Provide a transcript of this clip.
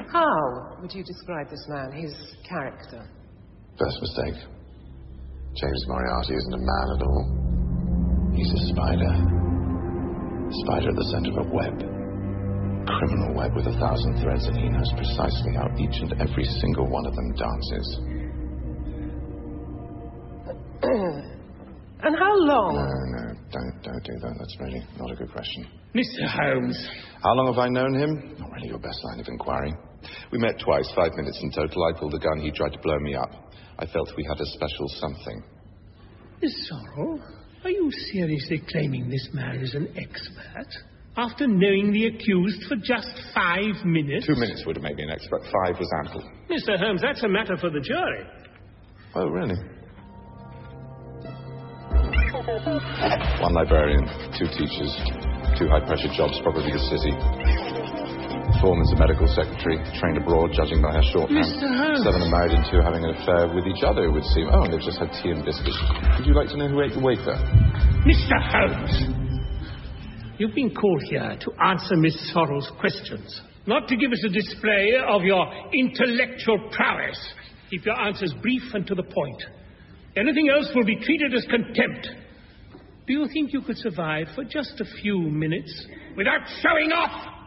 How would you describe this man, his character? First mistake. James Moriarty isn't a man at all. He's a spider. A spider at the center of a web. Criminal web with 1,000 threads, and he knows precisely how each and every single one of them dances. And how long? No, don't do that. That's really not a good question. Mr. Holmes. How long have I known him? Not really your best line of inquiry. We met twice, 5 minutes in total. I pulled a gun, he tried to blow me up. I felt we had a special something. Miss Sorrel, are you seriously claiming this man is an expert? After knowing the accused for just 5 minutes? 2 minutes would have made me an expert. 5 was ample. Mr. Holmes, that's a matter for the jury. Oh, really? 1 librarian, 2 teachers, 2 high-pressure jobs, probably a city. Foreman's a medical secretary, trained abroad, judging by her shorthand. Mr. Holmes. 7 are married and 2 having an affair with each other, it would seem. Oh, and they've just had tea and biscuits. Would you like to know who ate the wafer? Mr. Holmes! You've been called here to answer Miss Sorrel's questions, not to give us a display of your intellectual prowess. Keep your answers brief and to the point. Anything else will be treated as contempt. Do you think you could survive for just a few minutes without showing off?